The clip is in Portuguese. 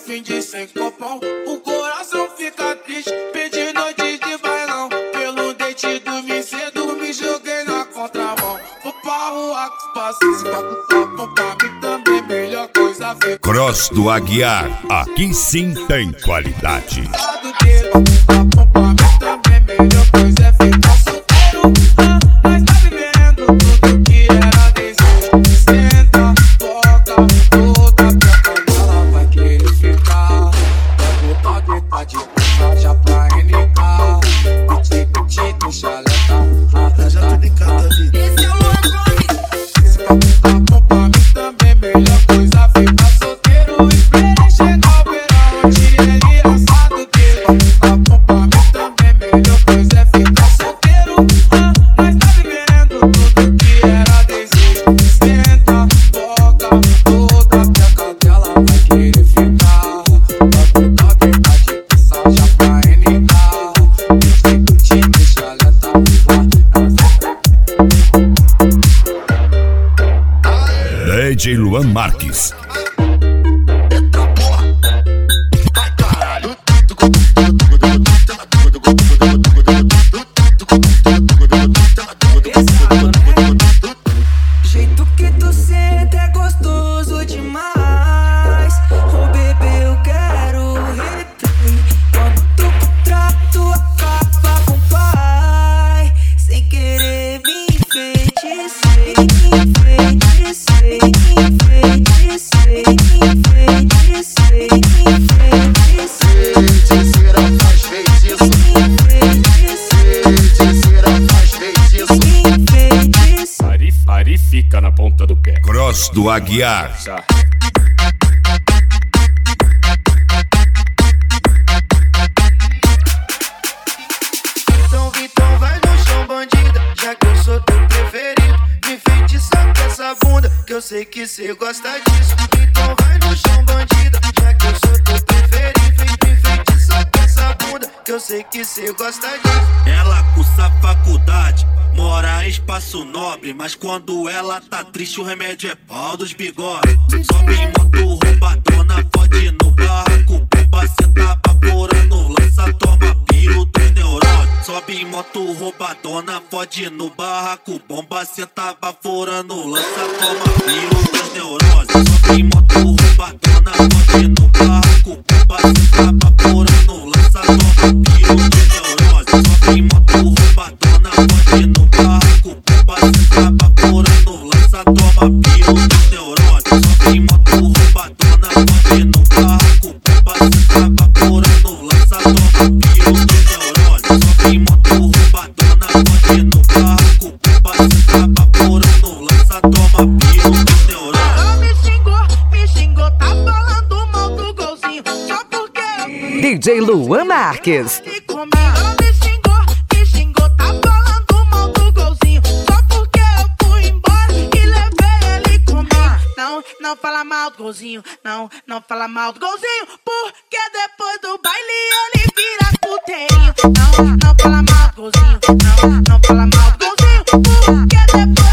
fim de sem copão. O coração fica triste, perdi noite de bailão. Pelo dente dormi cedo, me joguei na contramão. Vou pra rua com os passos, pra mim também melhor coisa ver. Cross do Aguiar, aqui sim tem qualidade. DJ Luan Marques. Jeito que tu sente é gostoso demais. Oh bebê, eu quero replay. Quando tu contrato acaba com o pai, sem querer me enfeitiçei, enfeitiçei, enfeitiçei, enfeitiçei, enfeitiçei. Feiticeira faz feitiço, feiticeira faz feitiço. Ari fica na ponta do pé. Cross do Aguiar. Então vai no chão, bandida, já que eu sou teu preferido. Me enfeitiça com essa bunda, que eu sei que cê gosta disso. Então vai no chão, bandida, já que eu sou teu preferido. Me enfeitiça com essa bunda, que eu sei que cê gosta disso. Ela cursa faculdade, mora em espaço nobre, mas quando ela tá triste o remédio é pau dos bigodes. Sobe em moto roubadona, fode no barraco, bomba, cê tá vaporando, lança, toma piro dos neurônios. Sobe em moto roubadona, fode no barraco, bomba, cê tá vaporando, lança, toma piro dos neurônios. Sobe em moto roubadona, fode no barraco, bomba, cê tá vaporando, lança, toma piro dos neurônios. Sobe em moto roubadona, fode no barraco, bomba, cê tá vaporando, lança, toma piro dos neurônios. Sobe em moto roubadona, fode no barraco, bomba, cê tá vaporando, lança, toma piro dos neurônios. Sobe em moto roubadona, fode no barraco, bomba, cê tá vaporando, lança, toma piro dos neurônios. Me xingou, tá falando mal do golzinho, só porque eu DJ Luan Marques. fui comigo. Me xingou, tá falando mal do golzinho, só porque eu fui embora e levei ele comigo. Não fala mal do golzinho, não fala mal do golzinho, porque depois do baile ele vira puteinho. Não fala mal do golzinho, não fala mal do golzinho, porque depois